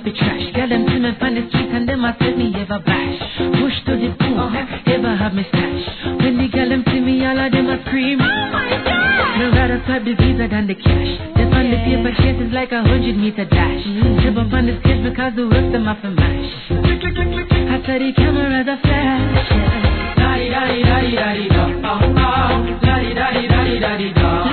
the trash. Girl, them see me from the street and them a tell me ever bash. Push to the boom, ever have me stash. When the girl them see me, all of them a scream. Oh my God! Me rather swipe the visa than the cash. Step on the paper chase is like 100-meter dash. Step up on the stage because the work them off a mash. I said the cameras are flash. Daddy, daddy, daddy, daddy, da, oh, oh. Daddy, daddy, daddy, daddy, da.